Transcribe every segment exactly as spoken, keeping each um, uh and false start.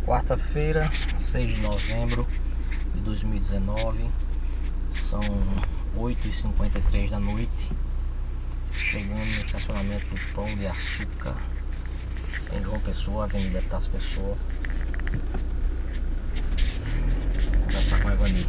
Quarta-feira, seis de novembro de dois mil e dezenove, são oito e cinquenta e três da noite, chegando no estacionamento do Pão de Açúcar, em João Pessoa, Avenida Tasso Pessoa. Vou conversar com a Evani.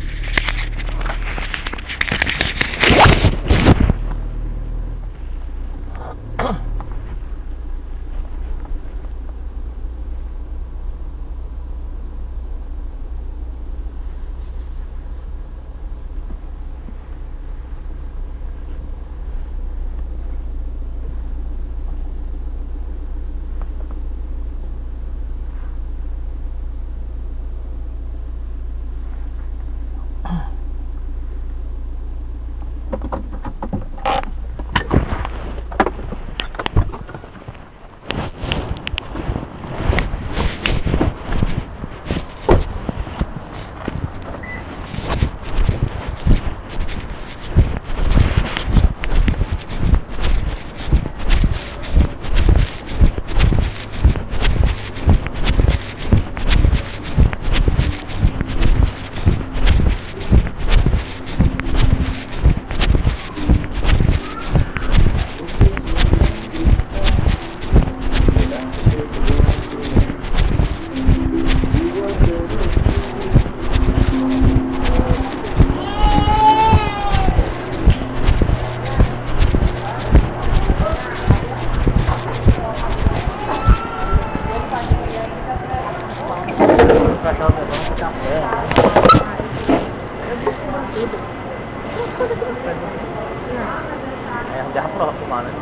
É, não derra pra fumar, né?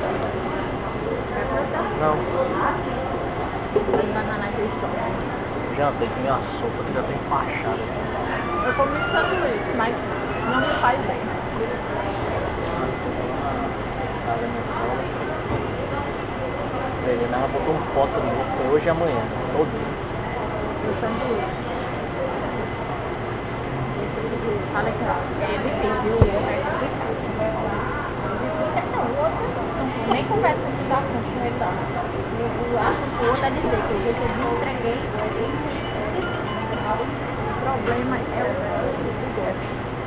Não. Janta, tem que comer uma sopa que já tem empachada. Eu comi sanduíche, mas não me faz bem. Ela botou um foto no foi hoje e amanhã, todo dia. O sanduíche. Falei que é difícil, o outro é complicado. Não, o outro nem conversa com os assuntos com ele, não. O outro é dizer que eu recebi, entreguei, o problema é o gosto.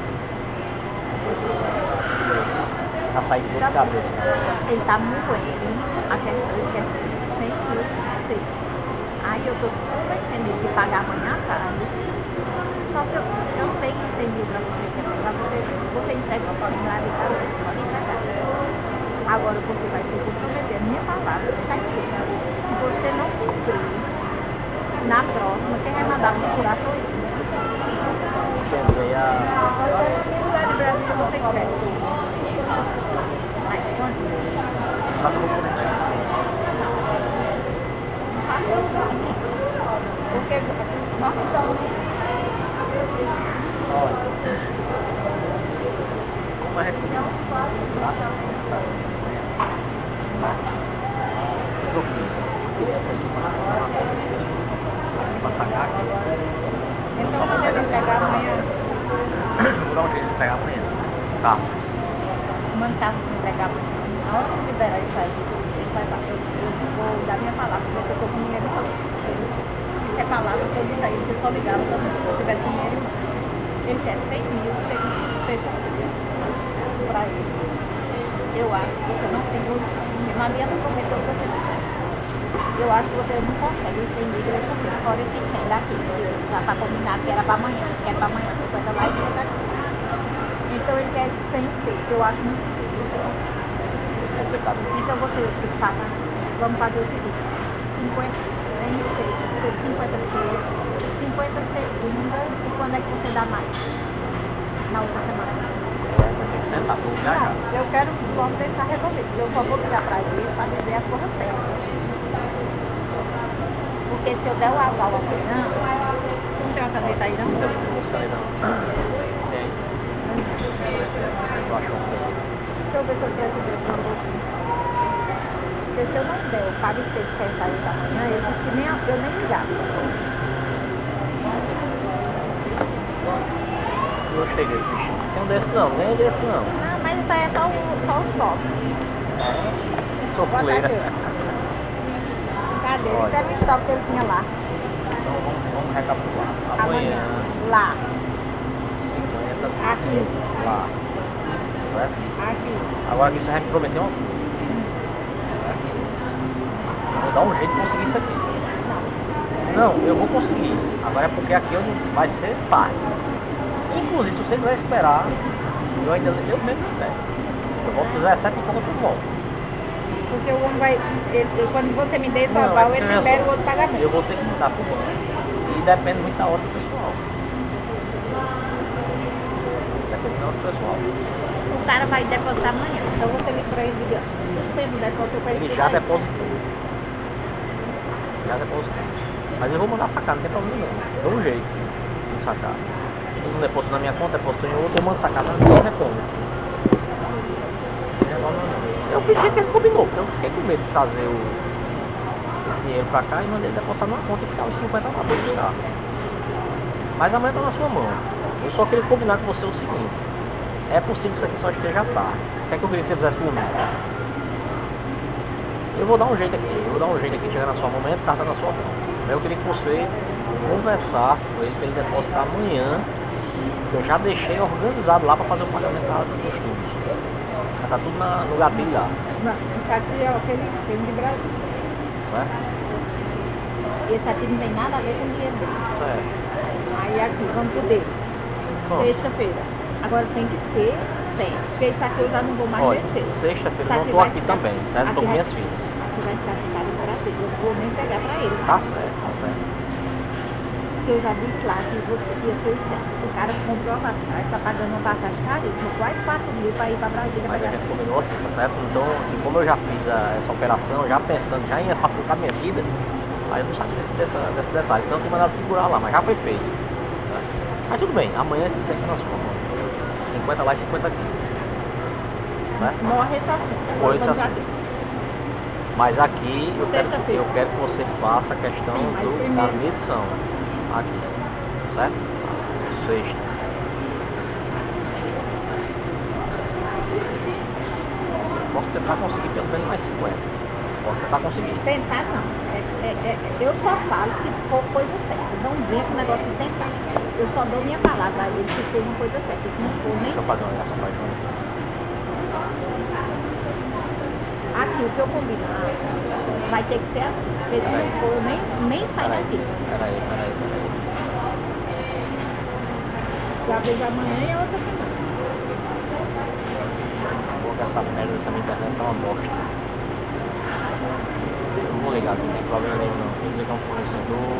Tá saindo de cabeça. Ele tá moendo a questão de que é cem quilos seco. Aí eu tô convencendo ele de pagar amanhã à tarde. Só que eu, eu sei que cem mil pra você, que é pra você, você entrega o formulário de casa, pode entregar. Agora você vai se comprometer, a minha palavra está escrita. Se você não cumprir, na próxima, quem vai mandar segurar sou eu. Entendi. A... Lugar de Brasil não tem crédito. Mas quanto? Só que eu vou comer. Não faço isso. Porque nós estamos. Olha. Como é que eu fiz? Queria pessoal passar aqui. Então eu devo entregar amanhã. Vou dar um jeito de pegar amanhã. Tá. Mano, tá me entregar amanhã. Na hora que liberar isso aí, ele vai bater. Eu vou dar minha palavra, porque eu tô com dinheiro não. Se é palavra, eu tô dizendo aí, eu só ligava se eu tiver dinheiro. Ele quer cem mil, seis para ele. Eu acho que você não tem dinheiro. Não adianta prometer o que você não tem. Eu acho que você não consegue cem mil, eu consigo. Fora esses cem daqui, já para combinar que era para amanhã, que era para amanhã, cinquenta lá e cinquenta aqui. Então ele quer cem seis, que eu acho muito difícil você conseguir. Então você fala, vamos fazer o seguinte, cinquenta, cem seis, cinquenta seis, cinquenta segundas, e quando é que você dá mais? Na outra semana. Sentar por já já. Eu quero, vamos deixar resolvido. Eu só vou ligar para ele para dizer a coisa certa. Porque se eu der o aval amanhã, não tem uma caneta aí não? Não tem música aí não. Tem. Você achou um pouco? Deixa eu ver se eu quero ver para você. Porque se eu não der o pago de sessenta aí da manhã, eu disse que nem, eu nem ligava. Gostei desse bichinho. Tem um desse não, nem desse não. Ah, mas isso aí é só o, só o top. É, sofleira. Cadê? Isso era o estoque que ele tinha lá. Então vamos, vamos recapitular. Amanhã. Amanhã, Lá. cinquenta Aqui. lá. Certo? Aqui. Agora aqui você vai me prometer uma coisa. Certo? Eu vou dar um jeito de conseguir isso aqui. Não, eu vou conseguir. Agora é porque aqui eu não, vai ser tarde. Inclusive, se você quiser esperar, eu ainda eu mesmo espero. Eu volto dezessete e pouco eu volto. Porque o homem vai. Ele, ele- quando você me der esse Não, aval, é ele porque, libera olha o só, outro pagamento. eu vou ter que mudar pro banco. E depende muito da hora do pessoal. Depende da hora do pessoal. O cara vai depositar amanhã. Então você liga pra ele e diga, suspendo o depósito para ele. Ele já depositou. Já depositou. Mas eu vou mandar sacar, não tem problema não. Dou um jeito de sacar. Eu não deposito na minha conta, deposito em outra, eu mando sacar na minha conta. Eu pedi que ele combinou, porque eu fiquei com medo de trazer o, esse dinheiro pra cá e mandei ele depositar numa conta e ficar os cinquenta lá pra buscar. Mas amanhã tá na sua mão. Eu só queria combinar com você o seguinte. É possível que isso aqui só esteja tarde. O que é que eu queria que você fizesse por mim? Eu vou dar um jeito aqui, eu vou dar um jeito aqui de chegar na sua mão, amanhã tá na sua mão. Eu queria que você conversasse com ele para ele depositar amanhã. Eu já deixei organizado lá para fazer o pagamento dos estudos. Já tá tudo na, no gatilho lá. Não, isso aqui é aquele filme de Brasil. Certo? Esse aqui não tem nada a ver com o dinheiro dele. Certo. Aí aqui, vamos pro dele. Bom, Sexta-feira. Agora tem que ser certo. Porque isso aqui eu já não vou mais olha, mexer. sexta-feira Isso eu não aqui tô vai aqui ficar- também, certo? Eu tô aqui com vai- minhas filhas. Aqui vai ficar ficado em Brasil. Eu não vou nem pegar pra ele. Tá certo, tá certo. Porque eu já disse lá que você ia ser o certo. O cara comprou a passagem, tá pagando uma passagem caríssima, quase quatro mil para ir para Brasília. Mas a pegar- gente combinou assim, tá certo? Então, assim, como eu já fiz a, essa operação, já pensando, já ia facilitar a minha vida, aí eu não sabia desse, dessa, desse detalhe. Então eu tinha mandado segurar lá, mas já foi feito. Né? Mas tudo bem, amanhã esse sempre na sua mão. cinquenta lá e cinquenta aqui. Certo? Morre esse assunto. Agora Morre esse vamos assunto. aqui. Mas aqui eu quero, Sexta-feira. eu quero que você faça a questão Sim, mas do, da primeiro- medição. Aqui. Certo? Sexta. Posso tentar conseguir pelo menos mais cinquenta. Posso tentar conseguir. Tentar não. É, é, é, eu só falo se for coisa certa. Não vem com o negócio de tentar. Eu só dou minha palavra a ele se for uma coisa certa. Se não for, nem. Deixa eu fazer uma ligação pra Joana. Aqui, o que eu combinar vai ter que ser assim. Porque se não for, nem, nem sai Peraí, daqui. peraí, peraí, peraí. Já vejo amanhã e a outra semana. Porque essa merda dessa minha internet tá uma bosta. Eu não vou ligar, não tem problema nenhum não. Vou dizer que é um fornecedor.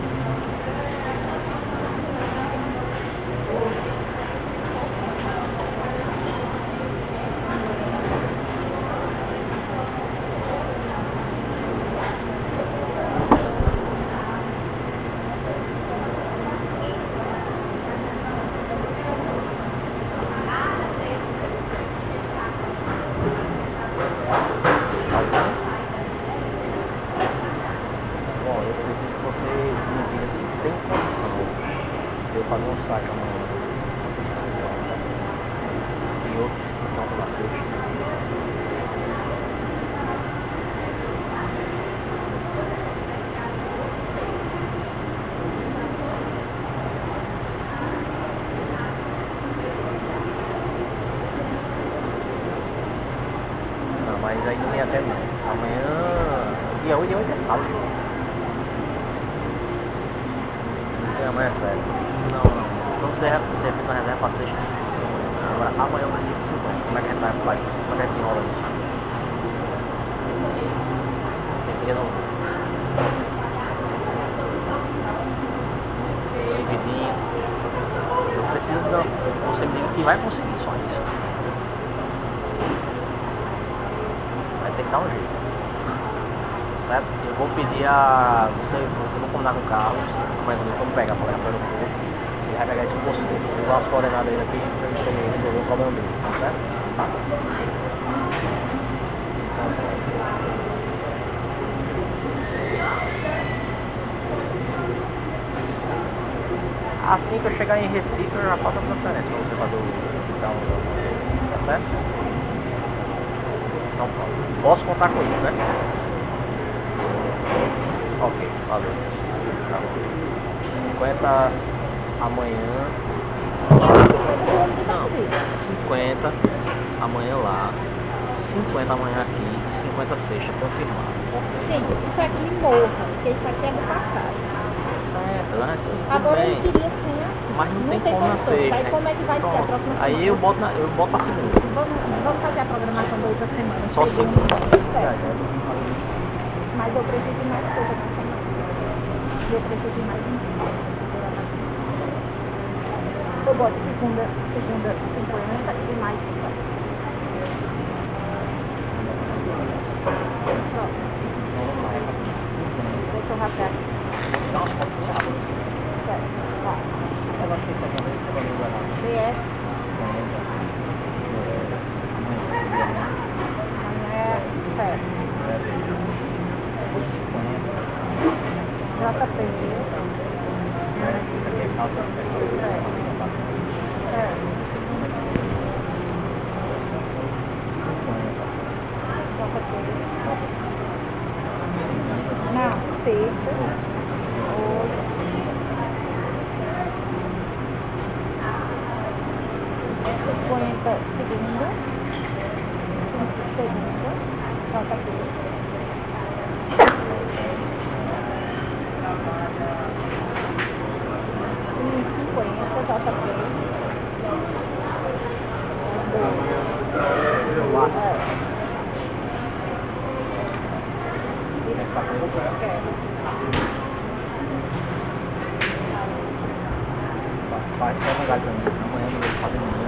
Bom, eu preciso que você me diga se tem condição de eu fazer um saque amanhã de cinquenta e outro de cinquenta na sexta. Não, mas aí não ia até não. Amanhã, dia oito, dia oito é sábado. Não, amanhã é sério. Não, não. Então você, você fez uma reserva pra sexta. Agora, amanhã eu preciso de cinquenta. Como é que a gente vai, vai como é que a gente desenrola isso? Tem que não. Dividinho. Eu preciso de não. Você me diga que vai conseguir só isso. Vai ter que dar um jeito. Certo? Eu vou pedir a. Você, você vou combinar com o Carlos. Mas eu vou pegar para levar para o aeroporto. Ele vai pegar isso com você. Eu vou dar umas coordenadas aí aqui para ele resolver o problema dele. Tá certo? Tá. Assim que eu chegar em Recife, eu já faço a transferência para você fazer o hospital. Tá certo? Então pronto. Posso contar com isso, né? Ok, valeu. cinquenta amanhã. Não, cinquenta amanhã lá, cinquenta amanhã aqui e cinquenta sexta confirmado. Sim, isso aqui morra, porque isso aqui é do passado. Certo, né? Tudo Agora bem. ele queria assim, ó. Mas não, tem como na condições. sexta. Aí como é que vai ser a Pronto. próxima semana? Aí eu boto, na, eu boto a segunda. Vamos, vamos fazer a programação da outra semana. Só segunda. É. Mas eu preciso de mais coisa na semana. Eu preciso de mais um dia. Eu boto segunda, segunda cinquenta e mais cinquenta. Pronto. Deixa eu rasgar aqui. Dá umas fotinhas. Certo. Vai. Eu acho que isso aqui é meio que vai mudar. B S. Amanhã é certo. J P. Isso aqui é calça. Não, sexta. Hoje. cinquenta segunda. Segunda. J P. E cinquenta J P. Vai ter lugar também. Amanhã eu vou fazer amanhã.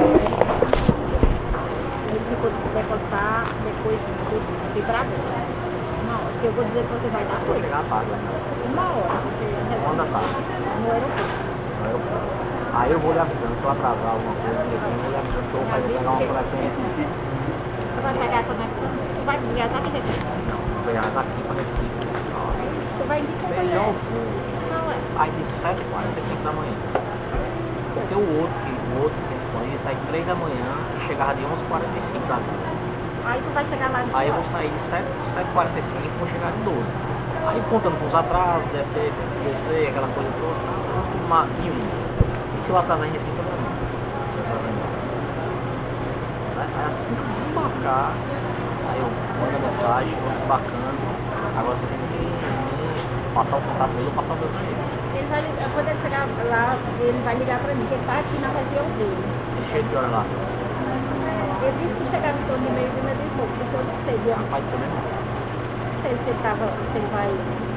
Ele ficou de depositar depois do vibrador. Uma hora. Que eu vou dizer que você vai dar Vou coisa. chegar à tarde, né? Uma hora. Você Quando da tarde? no aeroporto. No aeroporto. Aí eu vou lhe avisando, se eu atrasar alguma coisa, eu vou lhe avisando que eu vou fazer pegar uma conexão em Recife. Você vai pegar a conexão? Você vai viajar de Recife? Não, vou pegar daqui para Recife. Você vai de Melhor companhia? voo. Não é. Sai de sete e quarenta e cinco da manhã. Porque o outro, que, o outro que é Espanha, sai de três da manhã e chegava de onze e quarenta e cinco da noite. Aí tu vai chegar lá de Aí eu vou sair de sete e quarenta e cinco e vou chegar de doze. Aí contando com os atrasos, descer, descer, aquela coisa toda, uma e um. E se eu atrasar em Recife, eu não aviso. Aí assim que desembarcar, aí eu mando a mensagem, vou desembarcando. Agora você tem que passar o contato dele ou passar o meu pra ele. Ele vai ligar, quando ele chegar lá, ele vai ligar pra mim, porque ele tá aqui na região dele. Cheio de hora lá. Ele disse que chegava em torno de meio dia, meio dia e pouco, porque eu não sei, eu não Rapaz do seu mesmo. sei se ele, tava, se ele vai...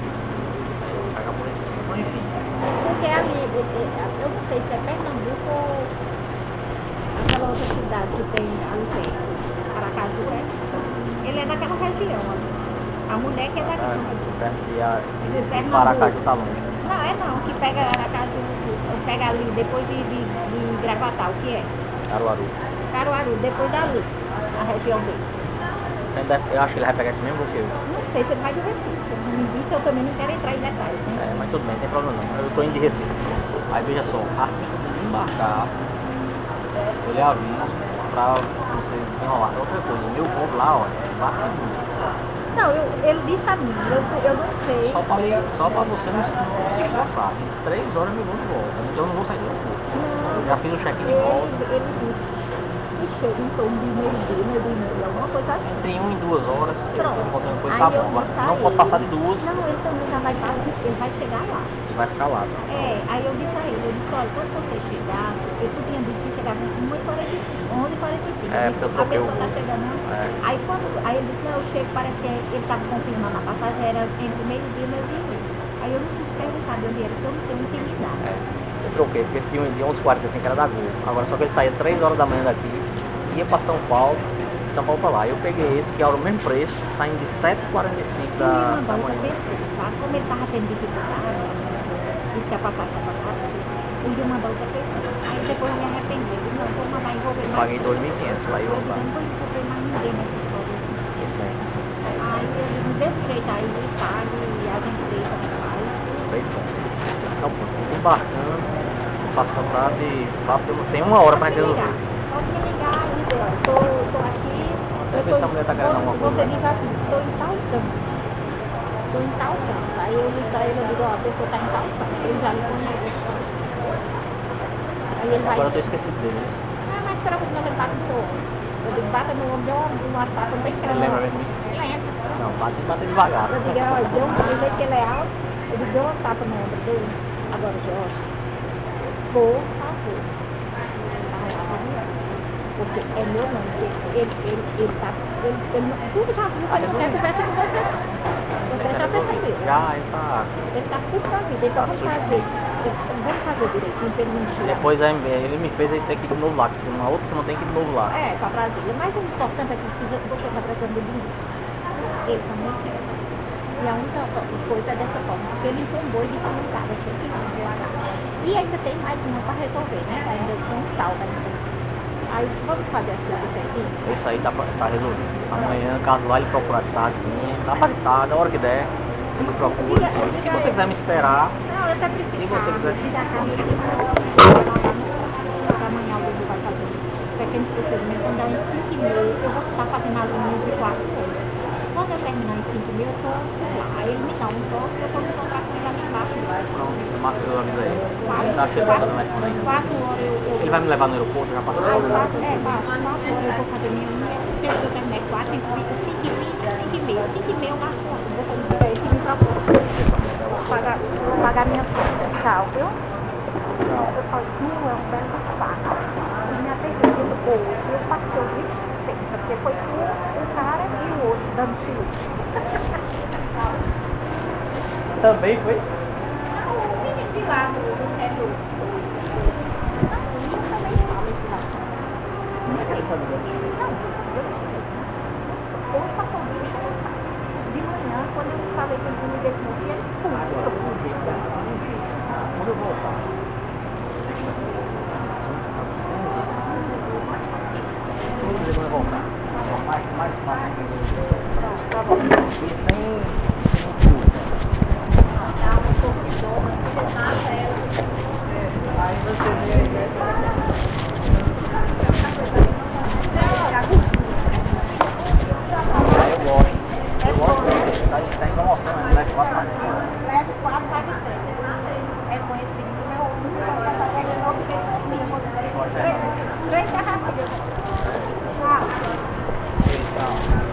Pega por esse. Mas enfim. Porque ali, eu não sei se é Pernambuco ou aquela outra cidade que tem ali perto, Aracaju, é? Ele é daquela região ali. A mulher que é daqui. É, e a De esse Pernambuco. Paracaju tá longe. Não, é não, que pega Aracaju, pega ali, depois de, de, de Gravatal, que é? Caruaru. Caruaru, depois dali, a região dele. Eu acho que ele vai pegar esse mesmo voo que eu. Não sei se ele vai de Recife. Se ele me disse, eu também não quero entrar em detalhes, né? É, mas tudo bem, não tem problema não. Eu tô indo de Recife. Aí veja só, assim que desembarcar, eu lhe aviso pra você desenrolar. Outra coisa, o meu voo lá, ó, embarca muito. Não, eu, ele disse a mim, eu, eu não sei. Só pra, só pra você não, se- não se estressar. Em três horas meu voo de volta. Então eu não vou sair do aeroporto. Não, Eu já fiz o check-in de ele, volta. ele disse que chega em torno de meio-dia, meio-dia e meia, alguma coisa assim. Entre uma e duas horas, eu Pronto. tô contando coisa, Aí tá eu bom. Agora, disse se a não pode ele- passar de duas, Não, ele também já vai passar, ele vai chegar lá. vai ficar lá. Tá? É, aí eu disse a ele, eu disse, olha, quando você chegar, eu tu tinha dito que chegava em uma e quarenta e cinco, onze e quarenta e cinco. É, Eu disse, porque eu a troquei o pessoa tá voo. chegando, não? É. Aí, quando, aí ele disse, não, eu chego, parece que ele estava confirmando a passagem, era entre meio-dia e meio-dia e meio. Aí eu não quis perguntar de onde era, porque eu não tenho intimidade. É, eu troquei, porque esse de onze e quarenta e cinco era da Gol. Agora só que ele saía três horas da manhã daqui, ia pra São Paulo, de São Paulo pra lá. Eu peguei esse, que era o mesmo preço, saindo de sete e quarenta e cinco Eu ia da, mandar da outra manhã. pessoa, sabe? Como ele estava tendo dificuldade, disse que a passagem estava cara, eu ia mandar outra pessoa. Aí depois eu me arrependi, eu disse, não, vou mandar envolver Eu mais. paguei dois mil e quinhentos lá e Eu eu disse, lá. não vou envolver mais ninguém nessa história. Esse mesmo, Aí ele me deu um jeito aí, ele paga e a gente vê como faz. três pontos. Então, pô, desembarcando, eu faço contato e falo que eu não tenho uma hora pra Pode me resolver. ligar, pode me ligar e dizer, ó, tô, tô aqui. Você eu vê tô se a mulher tá em- querendo você- alguma coisa, Você né? diz assim, tô em tal canto. estou em tal canto. Aí eu ligo pra ele, eu digo, ó, a pessoa tá em tal canto, ele já lhe conhece. Aí ele vai... Agora eu tô esquecido deles. Ah, mas espera um pouquinho, ele bate no seu ombro. Eu digo, bata no ombro, deu uma tapa, não tem que Ele lembra mesmo? Lembra. Não, bate, bate devagar. Eu digo, ó, deu uma vez que ele é alto, ele deu uma tapa no ombro dele. Agora, Jorge, por favor. Vai lá, vai lá. Porque é meu nome, ele, ele, ele, ele tá, ele, ele, não- tudo já viu, ele não quer conversa com você não. Você já percebeu. Já, ele tá. Ele tá puto da vida, então Tá vamos sujo. fazer, vamos fazer direitinho pra ele não encher. Depois aí, ele me fez aí ter que ir de novo lá, que se uma outra semana tem que ir de novo lá. É, pra Brasília, mas o importante é que precisa, você tá precisando de dinheiro. Ele também quer. E a única coisa é dessa forma, porque ele tombou e disse não cara, tinha que ir lá. E ainda tem mais uma para resolver, né? Ainda tem um saldo ainda. Aí vamos fazer as coisas certinho? Isso aí tá, pra- tá resolvido. Amanhã, caso lá ele procurar de tardezinha, dá pra estar, da hora que der, ele procura. Se você quiser me esperar, Não, eu até prefiro. se você quiser. Ligar a carne para amanhã o Dudu vai fazer um pequeno procedimento, quando dá em cinco e meia, eu vou estar fazendo as unhas de quatro horas. Quando eu terminar em cinco e meia, eu estou lá. Aí ele me dá um toque, eu vou me encontrar com ele ali embaixo. Pronto, Marco, eu avisei. Quatro, Não, acho que ele quatro, passou no telefone ainda. quatro horas eu, eu Ele vai me levar no aeroporto, já passa Aí só. quatro, é, quatro, quatro horas eu vou fazer minha unha. Depois que eu terminar quatro, tem que ficar cinco e vinte, cinco e meia. cinco e meia eu marco uma. Você não fica aí que me procura. Vou pagar, vou pagar minha conta. Tchau, viu? Eu falo, tu é um belo saco. E me atendendo hoje, eu passei o bicho pensa, porque foi um, um cara e o outro dando chile. Também foi? O menino de lá no interior. Não, o menino também fala esse lá. Não é que ele tá me dando tiro. Não, eu tive. Hoje passou um bicho no saco. De manhã, quando eu falei que ele me deu no dia, ele foi. Agora, quando eu voltar, sexta-feira, mais fácil. Todo dia quando eu voltar, mais, mais fácil. Tá bom. E sem dúvida. Dá um pouco de dor, mas você mata ela. Aí você vê aí, né? Eu gosto. Eu gosto dele. Tá, tá em promoção, né? Leve quatro mais. Leve quatro, pague três. É com esse menino, meu único, vai estar fazendo outro que eu consigo. Três garrafinhas. Tchau. Então.